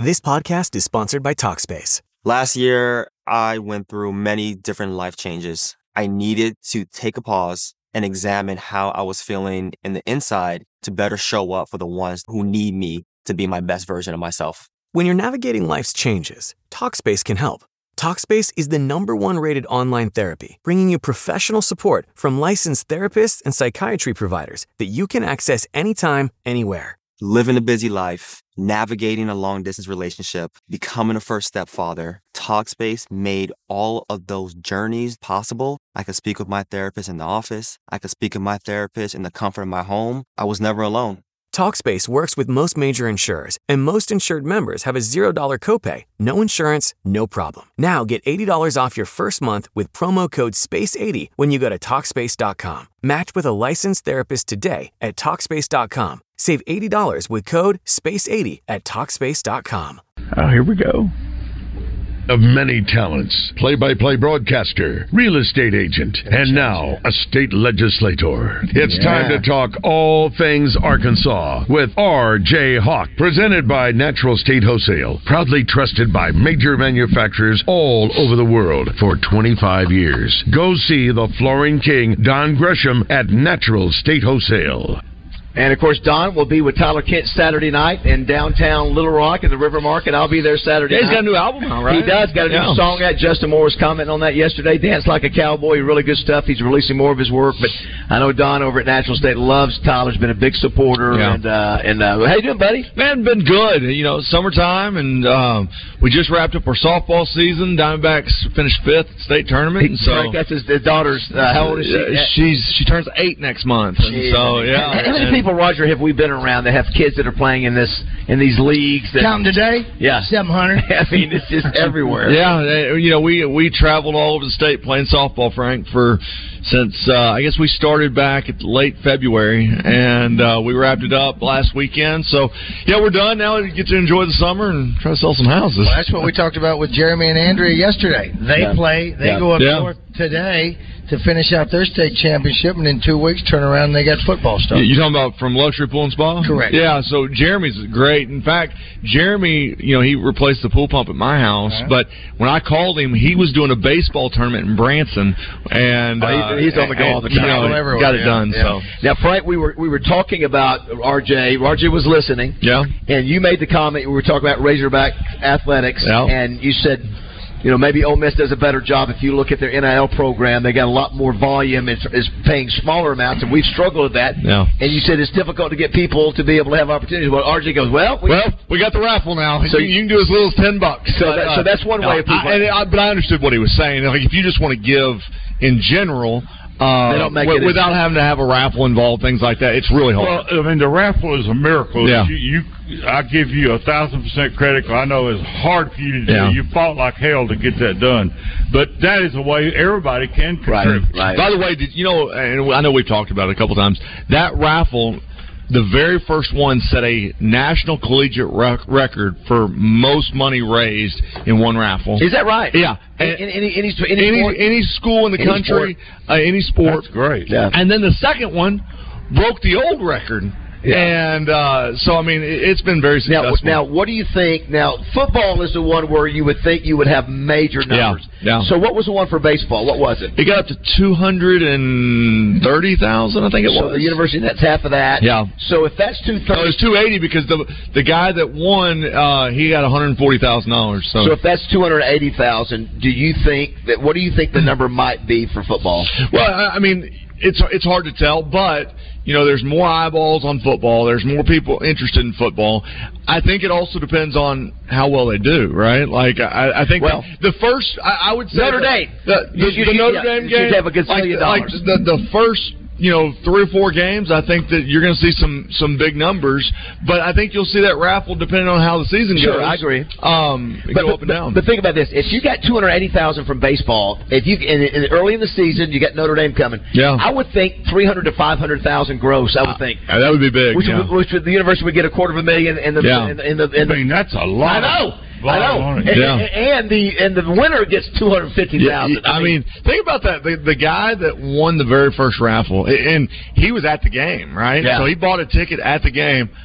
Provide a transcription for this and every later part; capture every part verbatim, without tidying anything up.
This podcast is sponsored by Talkspace. Last year, I went through many different life changes. I needed to take a pause and examine how I was feeling in the inside to better show up for the ones who need me to be my best version of myself. When you're navigating life's changes, Talkspace can help. Talkspace is the number one rated online therapy, bringing you professional support from licensed therapists and psychiatry providers that you can access anytime, anywhere. Living a busy life, navigating a long-distance relationship, becoming a first-step father, Talkspace made all of those journeys possible. I could speak with my therapist in the office. I could speak with my therapist in the comfort of my home. I was never alone. Talkspace works with most major insurers, and most insured members have a zero dollars copay. No insurance, no problem. Now get eighty dollars off your first month with promo code space eighty when you go to Talkspace dot com. Match with a licensed therapist today at Talkspace dot com. Save eighty dollars with code space eighty at Talkspace dot com. Oh, here we go. Of many talents, play-by-play broadcaster, real estate agent, and now a state legislator. It's yeah. time to talk all things Arkansas with R J Hawk, presented by Natural State Wholesale, proudly trusted by major manufacturers all over the world for twenty-five years. Go see the flooring king, Don Gresham, at Natural State Wholesale. And, of course, Don will be with Tyler Kent Saturday night in downtown Little Rock at the River Market. I'll be there Saturday yeah, night. He's got a new album out, right? He does. Got a yeah. new song out. Justin Moore was commenting on that yesterday. Dance Like a Cowboy. Really good stuff. He's releasing more of his work. But I know Don over at Natural State loves Tyler's been a big supporter. Yeah. And, uh, and uh, how you doing, buddy? Man, been good. You know, summertime, and um, we just wrapped up our softball season. Diamondbacks finished fifth at the state tournament. And so that's his, his daughter's. Uh, how old is she? Uh, she's She turns eight next month. And so, yeah. How, how many and, people, Roger, have we been around that have kids that are playing in this in these leagues? That, Count today? Yeah. seven hundred. I mean, it's just everywhere. Yeah, you know, we we traveled all over the state playing softball, Frank, for since, uh, I guess we started back at late February, and uh, we wrapped it up last weekend. So, yeah, we're done. Now we get to enjoy the summer and try to sell some houses. Well, that's what we talked about with Jeremy and Andrea yesterday. They yeah. play, they yeah. go up yeah. north today to finish out their state championship, and in two weeks turn around and they got football started. You're talking about from Luxury Pool and Spa? Correct. Yeah, so Jeremy's great. In fact, Jeremy, you know, he replaced the pool pump at my house, uh-huh. but when I called him, he was doing a baseball tournament in Branson, and uh, he's on the go all the time. You know, got it yeah. done. Yeah. So now, Frank, we were we were talking about R J. R J was listening. Yeah. And you made the comment. We were talking about Razorback athletics, yeah. and you said, you know, maybe Ole Miss does a better job. If you look at their N I L program, they got a lot more volume. It's, it's paying smaller amounts, and we've struggled with that. Yeah. And you said it's difficult to get people to be able to have opportunities. Well, R J goes, well, we, well, we got the raffle now. So you, you can do as little as ten bucks. So, but, that, uh, so that's one no, way of people. I, and I, but I understood what he was saying. Like, if you just want to give in general. Uh, they don't make w- it without having to have a raffle involved, things like that. It's really hard. Well, I mean, the raffle is a miracle. Yeah. You, you, I give you a thousand percent credit. I know it's hard for you to do. Yeah. You fought like hell to get that done, but that is a way everybody can contribute. Right, right. By the way, did you know? And I know we've talked about it a couple times. That raffle. The very first one set a national collegiate rec- record for most money raised in one raffle. Is that right? Yeah. Any any any, any, any, sport? any school in the any country, sport. Uh, any sport. That's great. Yeah. And then the second one broke the old record. Yeah. And uh, so, I mean, it, it's been very successful. Now, now, what do you think? Now, football is the one where you would think you would have major numbers. Yeah, yeah. So what was the one for baseball? What was it? It got up to two hundred thirty thousand, I think it so was. The university, that's half of that. Yeah. So if that's two hundred thirty... No, it was two hundred eighty because the the guy that won, uh, he got one hundred forty thousand dollars. So. so if that's two hundred eighty thousand, do you think that, what do you think the number might be for football? Well, I mean, it's it's hard to tell, but... You know, there's more eyeballs on football. There's more people interested in football. I think it also depends on how well they do, right? Like, I, I think well, the first, I, I would say... Notre Dame. The, the, you, you, the Notre yeah, Dame game... You have a gazillion like, dollars. Like the, the first... You know, three or four games, I think that you're going to see some, some big numbers. But I think you'll see that raffle depending on how the season sure, goes. I agree. Um, but, go but, up and down. But think about this: if you got two hundred eighty thousand from baseball, if you in, in, early in the season you got Notre Dame coming, yeah. I would think three hundred to five hundred thousand gross. I would think uh, that would be big. Which, yeah. would, which would, the university would get a quarter of a million, and the yeah. and the, and the, and the I mean, that's a lot. I know. I know, and, yeah. and the and the winner gets two hundred fifty thousand. Yeah, I, I mean, mean, think about that. The, the guy that won the very first raffle, and he was at the game, right? Yeah. So he bought a ticket at the game.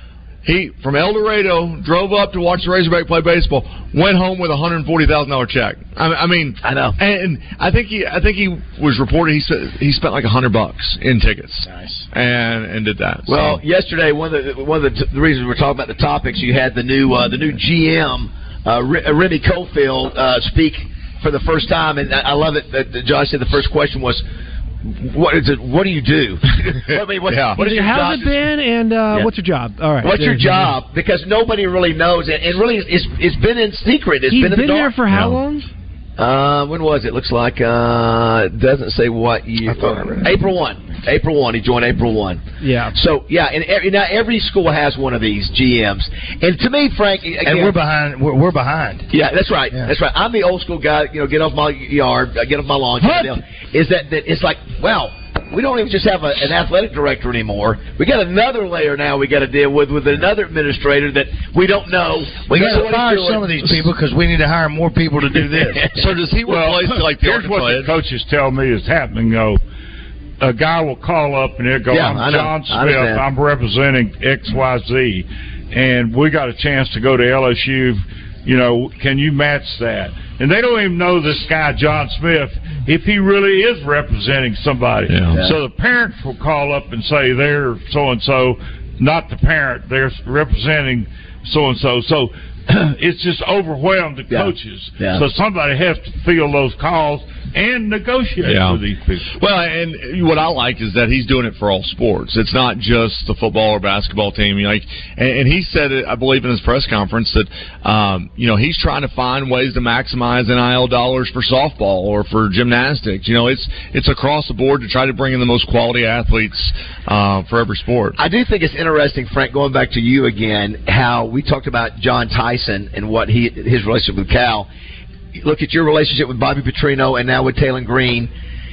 He from El Dorado drove up to watch the Razorback play baseball. Went home with a hundred and forty thousand dollar check. I, I mean, I know, and I think he, I think he was reported he spent, he spent like a hundred bucks in tickets. Nice, and and did that. Well, so. yesterday one of the one of the, t- the reasons we're talking about the topics, you had the new uh, the new G M uh, R- Remy Cofield uh, speak for the first time, and I love it that Josh said the first question was, "What is it? What do you do?" I mean, what, yeah. what is your How's job? it been, and uh, Yeah. what's your job? All right, What's your job? Because nobody really knows, and, and really, it's it's been in secret. It's He's been in been the there dark. for how Yeah. long? Uh, when was it? Looks like uh, it doesn't say what year. April one. April one. He joined April one. Yeah. So yeah, and every, now every school has one of these G Ms. And to me, Frank, again, and we're behind. We're, we're behind. Yeah, that's right. Yeah. That's right. I'm the old school guy. You know, get off my yard, uh, get off my lawn. Kind of deal. Is that that it's like, well, we don't even just have a, an athletic director anymore. We got another layer now we got to deal with with another administrator that we don't know. We got know to what he's fire doing. some of these people because we need to hire more people to do this. So does he replace like the here's what the coaches tell me is happening, though. A guy will call up and he'll go, Yeah, I'm I know. John I Smith, understand. I'm representing X Y Z, and we got a chance to go to L S U. You know, can you match that? And they don't even know this guy, John Smith, if he really is representing somebody. Yeah. Yeah. So the parents will call up and say they're so-and-so, not the parent. They're representing so-and-so. So it's just overwhelmed the Yeah. coaches. Yeah. So somebody has to field those calls and negotiate Yeah. with these people. Well, and what I like is that he's doing it for all sports. It's not just the football or basketball team. Like, and, and he said it, I believe, in his press conference that um, you know he's trying to find ways to maximize N I L dollars for softball or for gymnastics. You know, it's it's across the board to try to bring in the most quality athletes uh, for every sport. I do think it's interesting, Frank, going back to you again, how we talked about John Tyson and what he his relationship with Cal. Look at your relationship with Bobby Petrino and now with Taylor Green.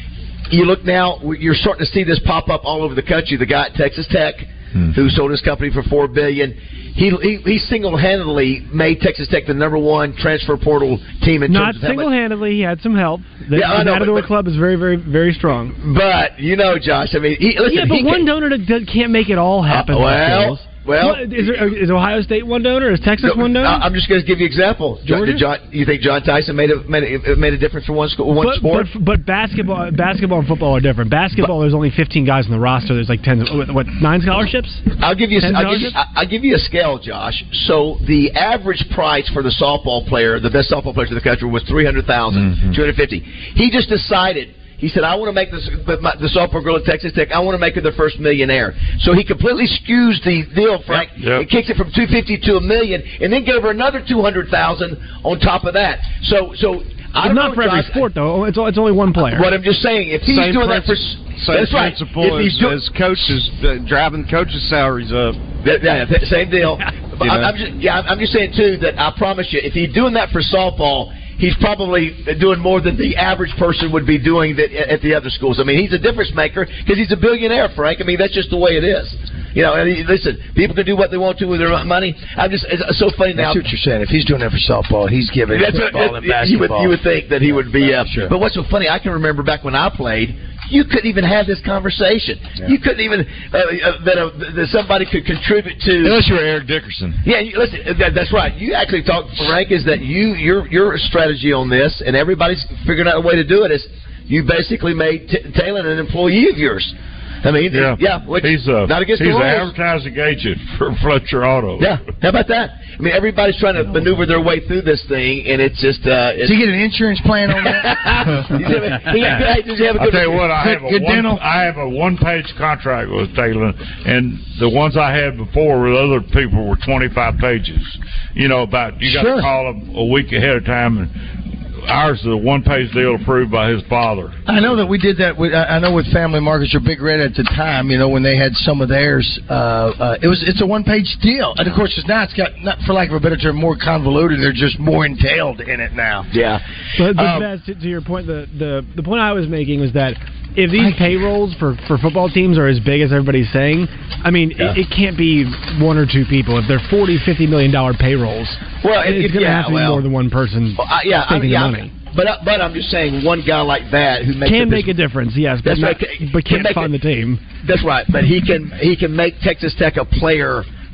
You look now, you're starting to see this pop up all over the country. The guy at Texas Tech, mm-hmm. who sold his company for four billion dollars, he he, he single-handedly made Texas Tech the number one transfer portal team in Not terms of how much- single-handedly. He had some help. The, Yeah, I the know, Matador but- but- Club is very, very, very strong. But you know, Josh, I mean, he, listen, Yeah, but he one can, donor that does, can't make it all happen. Uh, well, well, What, is, there, is Ohio State one donor? Is Texas No, one donor? I- I'm just going to give you an example. Georgia? Did John, you think John Tyson made a made a, made a difference for one school, one but, sport? But, but basketball, basketball and football are different. Basketball, there's only fifteen guys on the roster. There's like ten, what, nine scholarships? I'll give you. ten I'll give you, scholarships? I'll give you a scale, Josh. So the average price for the softball player, the best softball players in the country, was three hundred thousand, Mm-hmm. two hundred fifty. He just decided. He said, I want to make this, my, the softball girl at Texas Tech, I want to make her the first millionaire. So he completely skews the deal, Frank, Yep, yep. and kicks it from two hundred fifty to a million, and then gave her another two hundred thousand on top of that. So, so I But don't not know, for every Josh, sport, though. It's, it's only one player. What I'm just saying, if he's Same doing that for, princi- Same that's right. principle If as, he's doing, as coaches, uh, driving coaches' salaries up. That, yeah, th- same deal. But You I'm, know? I'm just, yeah, I'm just saying too that I promise you, if he's doing that for softball, he's probably doing more than the average person would be doing that at the other schools. I mean, he's a difference maker because he's a billionaire, Frank. I mean, that's just the way it is. You know, and he- listen, people can do what they want to with their money. I'm just, it's so funny now. That's what you're saying. If he's doing that for softball, he's giving That's what, football and you would, basketball. you would think that he would be. Uh, Sure. But what's so funny? I can remember back when I played. You couldn't even have this conversation. Yeah. You couldn't even uh, uh, that, uh, that somebody could contribute to. Unless you're Eric Dickerson. Yeah, you, listen, that, that's right. You actually talk, Frank, is that you your your strategy on this, and everybody's figuring out a way to do it. Is you basically made T- Taylor an employee of yours. I mean, Yeah, yeah, which he's a not against he's the an rules. advertising agent for Fletcher Auto. Yeah, how about that? I mean, everybody's trying to maneuver their way through this thing, and it's just. Uh, it's, Does he get an insurance plan on that? Does he have a- he- hey, does he have a I'll good- tell you what, I have a good one, dental? I have a one-page contract with Taylor, and the ones I had before with other people were twenty-five pages. You know, about you got to Sure. call them a week ahead of time, and ours is a one-page deal approved by his father. I know that we did that. With, I I know with Family Markets or Big Red at the time. You know, when they had some of theirs, uh, uh, it was it's a one-page deal, and of course, it's now it's got, not for lack of a better term, more convoluted. They're just more entailed in it now. Yeah. But, but Um, Baz, to, to your point, the, the the point I was making was that if these payrolls for, for football teams are as big as everybody's saying, I mean, Yeah. it, it can't be one or two people. If they're forty, fifty million dollar payrolls, Well, it- it's it- going to yeah, have to be well, more than one person Well, I, yeah, I, taking yeah, the money. But uh, but I'm just saying, one guy like that who makes Can the make a difference, yes, but, That's not, right. but Can can't make fund it- the team. That's right, but he can he can make Texas Tech a player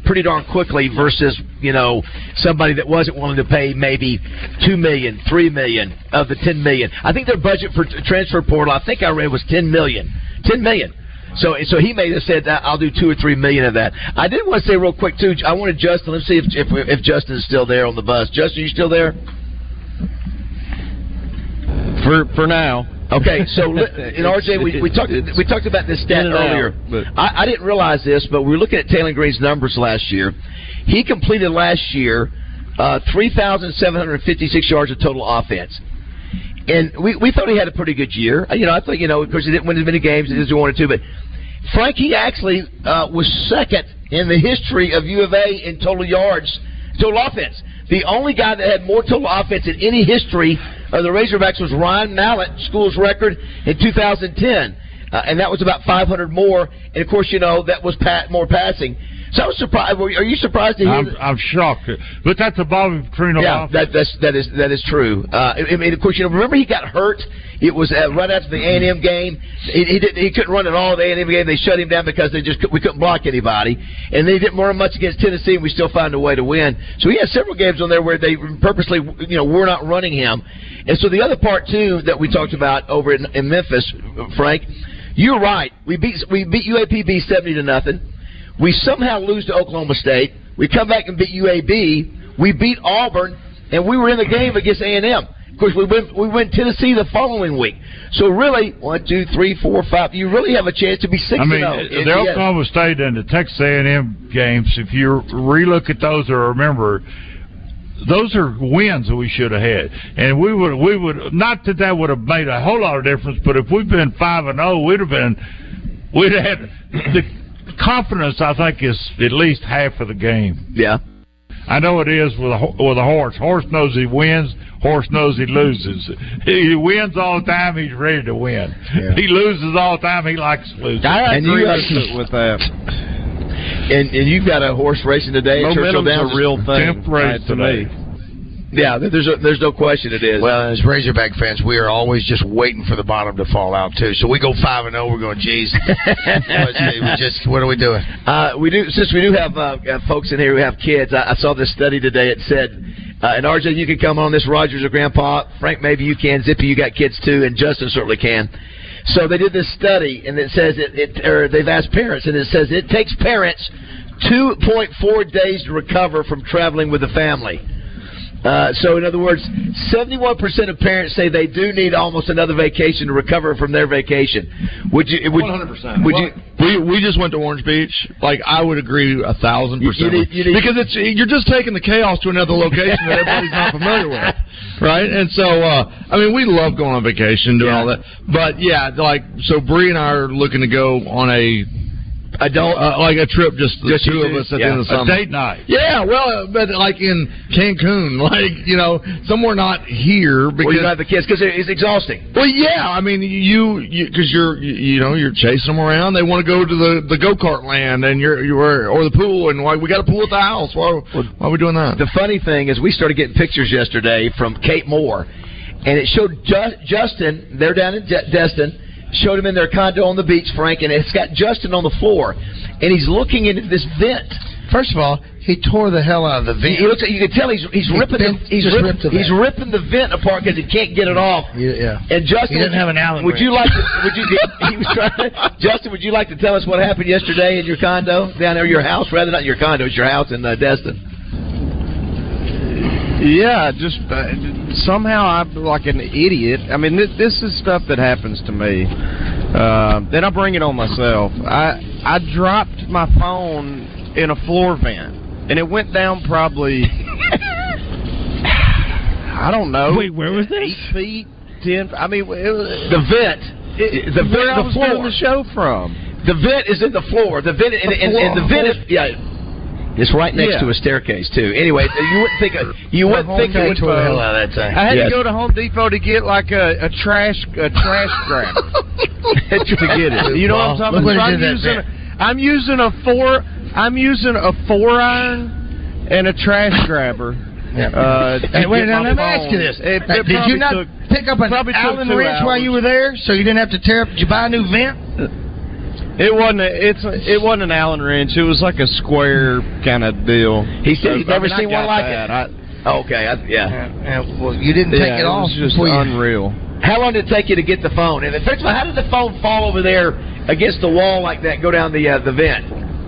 pretty darn quickly versus, you know, somebody that wasn't willing to pay maybe two million dollars, three million dollars of the ten million dollars. I think their budget for transfer portal, I think I read, was ten million dollars. ten million dollars. So, so he may have said that I'll do two or three million of that. I did want to say real quick too. I wanted Justin. Let's see if if, if Justin is still there on the bus. Justin, you still there? For for now. Okay, so in R J, we, we talked we talked about this stat earlier. Out, I, I didn't realize this, but we were looking at Taylor Green's numbers last year. He completed last year uh, three thousand seven hundred fifty-six yards of total offense. And we, we thought he had a pretty good year. You know, I thought, you know, of course, he didn't win as many games as he wanted to, but Frank, he actually uh, was second in the history of U of A in total yards, total offense. The only guy that had more total offense in any history of the Razorbacks was Ryan Mallett, school's record in two thousand ten. Uh, and that was about five hundred more. And, of course, you know, that was pat, more passing. So I was surprised. Are you surprised to hear I'm, that? I'm shocked. But that's a Bobby Petrino Yeah, that, that's, that is that is true. Uh, I mean, of course, you know, remember he got hurt. It was uh, right after the A and M game. He, he, did, he couldn't run at all the A and M game. They shut him down because they just we couldn't block anybody. And they didn't run much against Tennessee, and we still found a way to win. So he had several games on there where they purposely, you know, were not running him. And so the other part, too, that we talked about over in, in Memphis, Frank, you're right. We beat we beat U A P B seventy to nothing. We somehow lose to Oklahoma State. We come back and beat U A B. We beat Auburn, and we were in the game against A and M. Of course, we win, we win Tennessee the following week. So really, one, two, three, four, five. You really have a chance to be six. I mean, and oh. the Oklahoma State and the Texas A and M games. If you relook at those or remember, those are wins that we should have had, and we would we would not that that would have made a whole lot of difference. But if we'd been five and zero, we'd have been we'd have had the confidence. I think is at least half of the game. Yeah, I know it is with a with a horse. Horse knows he wins. Horse knows he loses. He wins all the time. He's ready to win. Yeah. He loses all the time. He likes to lose. I and agree you with that. And, and you've got a horse racing today. Momentum's a real thing race to me. Yeah, there's a, there's no question it is. Well, as Razorback fans, we are always just waiting for the bottom to fall out too. So we go five and zero. We're going, geez, we just what are we doing? Uh, we do since we do have uh, folks in here who have kids. I, I saw this study today. It said, uh, and R J, you can come on this. Rogers or Grandpa, Frank, maybe you can. Zippy, you got kids too, and Justin certainly can. So they did this study, and it says it, it or they've asked parents, and it says it takes parents two point four days to recover from traveling with the family. Uh, so, in other words, seventy-one percent of parents say they do need almost another vacation to recover from their vacation. Would you? Would, one hundred percent. Would you? We we just went to Orange Beach. Like I would agree a thousand percent. You need, you need, because it's you're just taking the chaos to another location that everybody's not familiar with, right? And so, uh, I mean, we love going on vacation, doing yeah. all that. But yeah, like so, Bree and I are looking to go on a. Adult, uh, like a trip, just the just two of us at yeah. the end of the summer. A date night. Yeah, well, but like in Cancun, like, you know, somewhere not here. Because, well, you don't have the kids because it's exhausting. Well, yeah, I mean, you, because you, you're, you, you know, you're chasing them around. They want to go to the, the go-kart land and you're, you're, or the pool, and like, we got a pool at the house. Why, why are we doing that? The funny thing is we started getting pictures yesterday from Kate Moore, and it showed Ju- Justin, they're down in De- Destin, showed him in their condo on the beach, Frank, and it's got Justin on the floor, and he's looking into this vent. First of all, he tore the hell out of the vent. He, he looks like, you can tell he's he's he ripping bent, the, he's, just rip, ripped the he's ripping the vent apart because he can't get it off. Yeah, yeah. And Justin, he doesn't have an Allen would wrench. you like to? Would you? He was trying. Justin, would you like to tell us what happened yesterday in your condo down there, your house, rather not your condo, it's your house in uh, Destin. Yeah, just uh, somehow I'm like an idiot. I mean, this, this is stuff that happens to me. Uh, then I bring it on myself. I I dropped my phone in a floor vent, and it went down probably I don't know. Wait, where was this? Eight feet, ten. I mean, it was, the vent. It, the where vent, I the was floor. doing the show from. The vent is in the floor. The vent, and, and, and the vent is yeah. It's right next yeah. to a staircase too. Anyway, you wouldn't think of, you wouldn't think it would tore the hell out of that thing. I had yes. to go to Home Depot to get like a, a trash a trash grabber to get it. You know what I'm talking about? I'm using, I'm using a four. I'm using a four iron and a trash grabber. Yeah. Uh, hey, wait, now let me ask you this: it, it Did you not took, pick up an Allen wrench while you were there, so you didn't have to tear up? Did you buy a new vent? It wasn't. A, it's. A, it wasn't an Allen wrench. It was like a square kind of deal. He said he's so, never I mean, seen one like that. it. I, oh, okay, I, yeah. And, and, well, you didn't take yeah, it off. It was just you... unreal. How long did it take you to get the phone? And first of all, how did the phone fall over there against the wall like that? Go down the uh, the vent.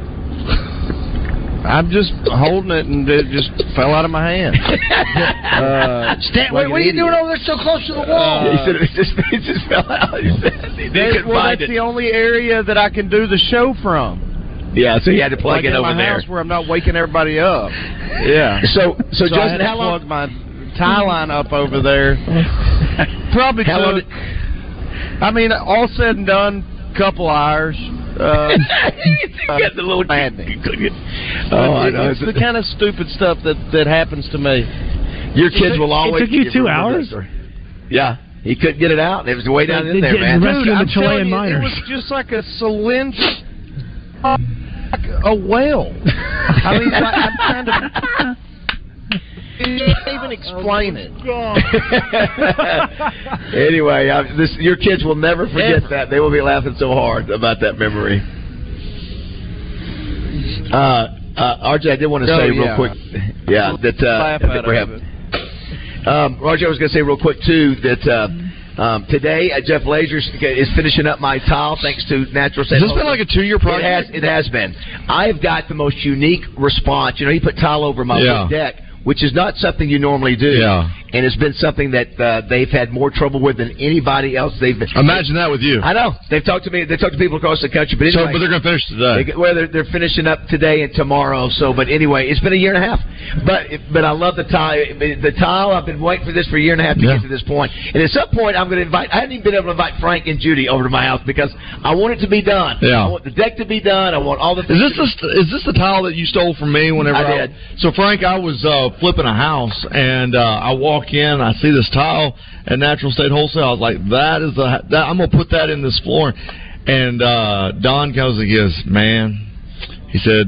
I'm just holding it, and it just fell out of my hand. uh, Stan, wait, what are you doing over there so close to the wall? Uh, he said it just, it just fell out. He said he that, well, that's it. The only area that I can do the show from. Yeah, so you had to plug like it in over my there. house where I'm not waking everybody up. Yeah. So, so, so Justin, I had to how long? plug my tie line up over there. Probably how long took. Did... I mean, all said and done, couple hours. Uh, get the little maddening. Oh, I know. It's the kind of stupid stuff that, that happens to me. Your kids will always. It took you two hours. Yeah, he couldn't get it out. It was way down in there, man. Rescuing Dude, the I'm Chilean you, miners. It was just like a cylinder, like a well. I mean, like, I'm trying to. You can't even explain it. Anyway, I, this, your kids will never forget that. They will be laughing so hard about that memory. Uh, uh, R J, I did want to oh, say yeah. real quick, yeah, that uh, that we're having. Um, R J, I was going to say real quick too that uh, um, today uh, Jeff Laser is finishing up my tile thanks to Natural State. Has this been like a two-year project? It has. It has been. I've got the most unique response. You know, you put tile over my yeah. deck, which is not something you normally do. Yeah. And it's been something that uh, they've had more trouble with than anybody else. They've been, Imagine that with you. I know. They've talked to me. They talked to people across the country. But so, anyway, but they're going to finish today. They, well, they're, they're finishing up today and tomorrow. So, but anyway, it's been a year and a half. But but I love the tile. The tile. I've been waiting for this for a year and a half to yeah. get to this point. And at some point, I'm going to invite. I haven't even been able to invite Frank and Judy over to my house because I want it to be done. Yeah. I want the deck to be done. I want all the. Is this the, is this the tile that you stole from me whenever I I did? So Frank, I was uh, flipping a house and uh, I walk in, I see this tile at Natural State Wholesale. I was like, that is the that, I'm gonna put that in this floor. And uh, Don comes and goes, man, he said,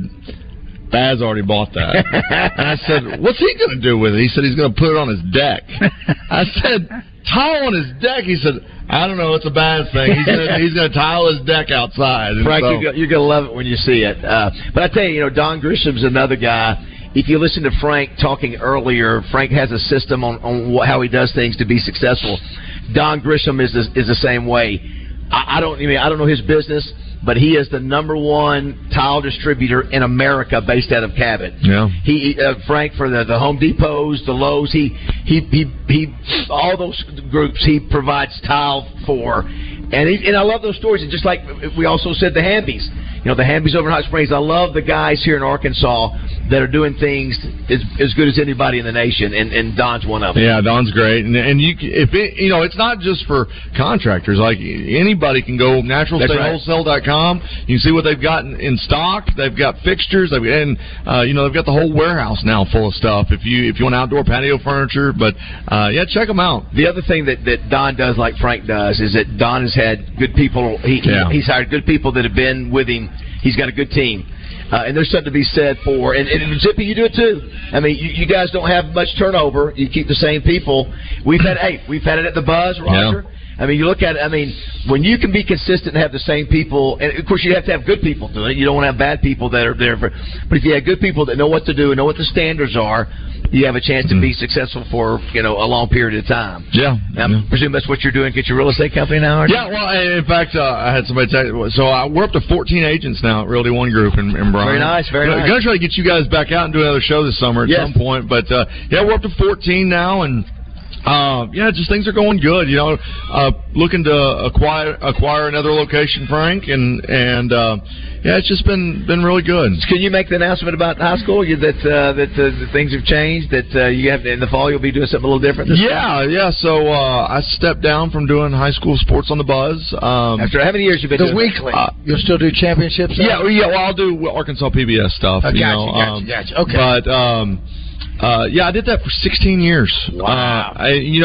Baz already bought that. And I said, what's he gonna do with it? He said he's gonna put it on his deck. I said, tile on his deck? He said, I don't know, it's a Baz thing. He's gonna, he's gonna tile his deck outside. And Frank, so, you're, you're gonna love it when you see it. Uh, but I tell you, you know, Don Grisham's another guy. If you listen to Frank talking earlier, Frank has a system on, on what, how he does things to be successful. Don Grisham is the, is the same way. I, I don't I mean I don't know his business, but he is the number one tile distributor in America, based out of Cabot. Yeah. He uh, Frank for the, the Home Depots, the Lowe's, he he he he all those groups he provides tile for, and he, and I love those stories. And just like we also said, the Hambies. You know, the Hambies over in Hot Springs. I love the guys here in Arkansas that are doing things as, as good as anybody in the nation, and, and Don's one of them. Yeah, Don's great, and and you if it, you know, it's not just for contractors. Like anybody can go natural state wholesale dot com. You can see what they've got in, in stock. They've got fixtures, they've, and uh, you know they've got the whole warehouse now full of stuff. If you if you want outdoor patio furniture, but uh, yeah, check them out. The other thing that, that Don does, like Frank does, is that Don has had good people. He, yeah. He's hired good people that have been with him. He's got a good team. Uh, and there's something to be said for, and, and Zippy, you do it too. I mean, you, you guys don't have much turnover. You keep the same people. We've had, hey, we've had it at the Buzz, Roger. Yeah. I mean, you look at it. I mean, when you can be consistent and have the same people, and of course you have to have good people do it. You don't want to have bad people that are there for. But if you have good people that know what to do and know what the standards are, you have a chance to be successful for you know a long period of time. Yeah, I yeah. presume that's what you're doing. Get your real estate company now. Aren't you? Yeah, well, in fact, uh, I had somebody tell you. So uh, we're up to fourteen agents now at Realty One Group in, in Bryan. Very nice, very I'm nice. Going to try to get you guys back out and do another show this summer at yes. some point. But uh, yeah, we're up to fourteen now, and. Uh, yeah, just things are going good. You know, uh, looking to acquire acquire another location, Frank, and and uh, yeah, it's just been been really good. Can you make the announcement about the high school you, that uh, that, uh, that things have changed? That uh, you have in the fall you'll be doing something a little different. This yeah, time? yeah. So uh, I stepped down from doing high school sports on the Buzz. Um, After how many years you've been the doing weekly? Uh, You'll still do championships? Yeah, well, yeah. Well, I'll do Arkansas P B S stuff. Oh, you gotcha, know, gotcha, um, gotcha. Okay, but um, uh, yeah, I did that for sixteen years. Wow. Uh, I, you know.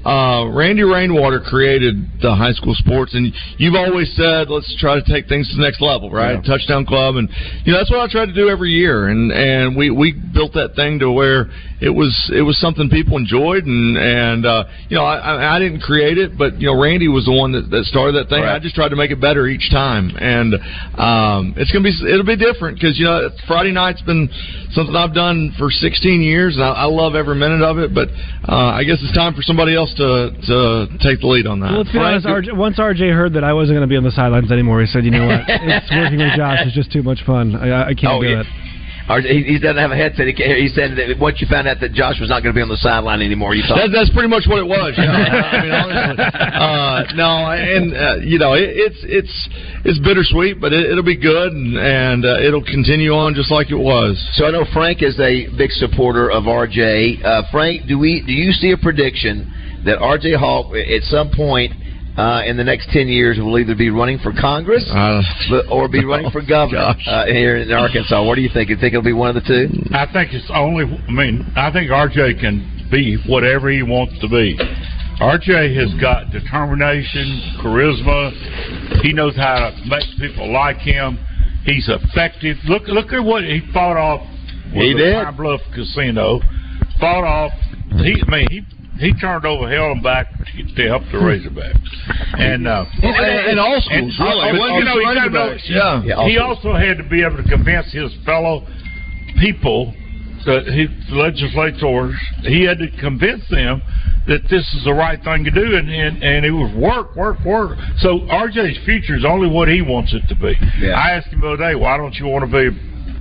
uh, Randy Rainwater created the high school sports, and you've always said, let's try to take things to the next level, right? Yeah. Touchdown Club, and you know that's what I try to do every year, and and we, we built that thing to where it was it was something people enjoyed, and and uh, you know I, I didn't create it, but you know Randy was the one that, that started that thing. Right. I just tried to make it better each time, and um, it's gonna be it'll be different because you know Friday night's been something I've done for sixteen years, and I, I love every minute of it. But uh, I guess it's time for somebody else to to take the lead on that. Well, let's be honest. R J, once R J heard that I wasn't going to be on the sidelines anymore, he said, "You know what? It's working with Josh is just too much fun. I, I can't oh, do yeah. it." R J, he doesn't have a headset. He, he said that once you found out that Josh was not going to be on the sideline anymore, you thought that, that's pretty much what it was. Yeah. I mean, honestly, uh, no, and uh, you know, it, it's it's it's bittersweet, but it, it'll be good, and, and uh, it'll continue on just like it was. So I know Frank is a big supporter of R J. Uh, Frank, do we do you see a prediction that R J Hawk at some point uh, in the next ten years will either be running for Congress uh, or be running for governor uh, here in Arkansas? What do you think? You think it'll be one of the two? I think it's only. I mean, I think R J can be whatever he wants to be. R J has got determination, charisma. He knows how to make people like him. He's effective. Look, look at what he fought off with he the did. Pine Bluff Casino. Fought off. He, I mean, he. He turned over hell and back to help the Razorbacks, and uh, and, and, and all schools, and, really. Well, you know, you know, yeah. yeah. He also had to be able to convince his fellow people, that his legislators. He had to convince them that this is the right thing to do, and and, and it was work, work, work. So R J's future is only what he wants it to be. Yeah. I asked him the other day, why don't you want to be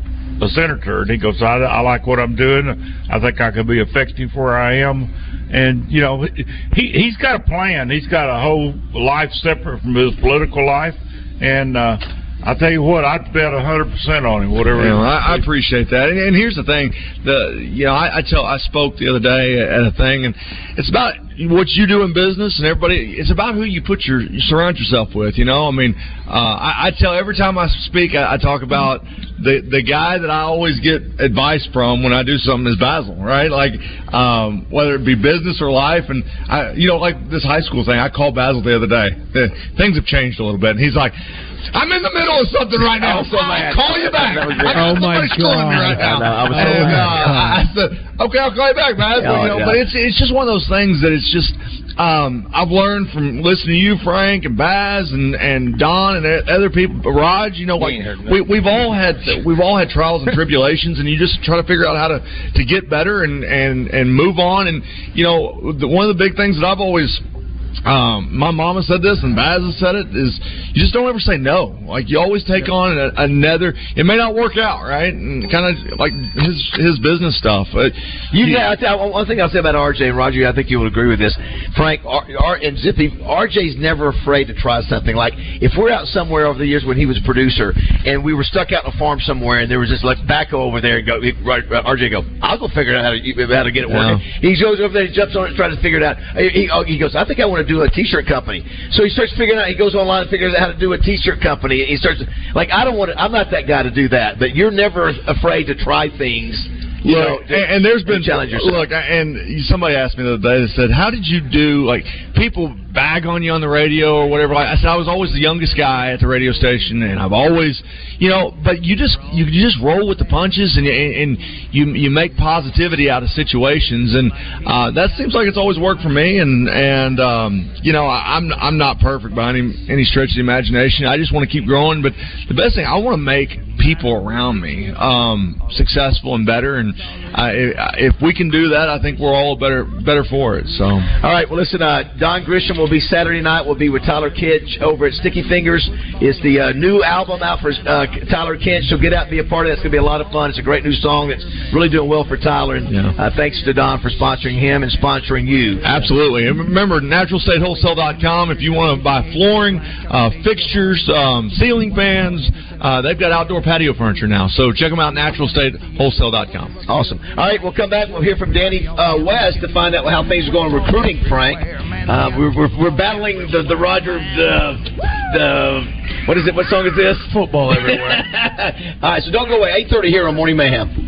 a senator? And he goes, I, I like what I'm doing. I think I can be effective where I am. And, you know, he, he's got a plan. He's got a whole life separate from his political life. And uh, I tell you what, I'd bet one hundred percent on him, whatever. You know, I, I appreciate that. And, and here's the thing. the You know, I, I tell I spoke the other day at a thing, and it's about what you do in business, and everybody. It's about who you put your you surround yourself with. You know, I mean, uh, I, I tell every time I speak, I, I talk about the the guy that I always get advice from when I do something is Basil, right? Like um, whether it be business or life, and I, you know, like this high school thing. I called Basil the other day. Things have changed a little bit, and he's like, I'm in the middle of something right now. So I'll call you back. Oh my God! Me right now. I, know, I, was and, uh, I said, okay, I'll call you back, man. Yeah, you know, yeah. But it's it's just one of those things that it's just um, I've learned from listening to you, Frank, and Baz, and, and Don, and other people. Raj, you know, like we we've all had we've all had trials and tribulations, and you just try to figure out how to, to get better and, and, and move on. And you know, the, one of the big things that I've always Um, my mama said this, and Baz has said it, is you just don't ever say no. Like, you always take on a, another. It may not work out, right? And kind of like his his business stuff. Uh, you, yeah, I'll tell, one thing I'll say about R J and Roger, I think you would agree with this. Frank R, R, and Zippy, R J's never afraid to try something. Like, if we're out somewhere over the years when he was a producer, and we were stuck out on a farm somewhere, and there was this like backhoe over there, and go, R J go, I'll go figure out how to, how to get it working. Yeah. He goes over there, he jumps on it, and tries to figure it out. He, he goes, I think I want to do a T-shirt company. So he starts figuring out. He goes online and figures out how to do a T-shirt company. He starts like, I don't want to. I'm not that guy to do that. But you're never afraid to try things. You look, know, and, and there's been challenge yourself. Look, and somebody asked me the other day. They said, "How did you do?" Like, people bag on you on the radio or whatever. Like, I said, I was always the youngest guy at the radio station, and I've always, you know. But you just you just roll with the punches, and and you you make positivity out of situations, and uh, that seems like it's always worked for me. And and um, you know, I, I'm I'm not perfect by any any stretch of the imagination. I just want to keep growing. But the best thing, I want to make people around me um, successful and better, and uh, if we can do that, I think we're all better better for it. So, all right. Well, listen, uh, Don Grisham will be Saturday night. We'll be with Tyler Kinch over at Sticky Fingers. It's the uh, new album out for uh, Tyler Kinch. So get out and be a part of that. It's going to be a lot of fun. It's a great new song that's really doing well for Tyler. And yeah. uh, thanks to Don for sponsoring him and sponsoring you. Absolutely. And remember, natural state wholesale dot com if you want to buy flooring, uh, fixtures, um, ceiling fans. Uh, they've got outdoor patio furniture now. So check them out, natural state wholesale dot com. Awesome. All right, we'll come back. We'll hear from Danny uh, West to find out how things are going recruiting, Frank. Uh, we're, we're we're battling the, the Roger, the, the, what is it? What song is this? Football everywhere. All right, so don't go away. eight thirty here on Morning Mayhem.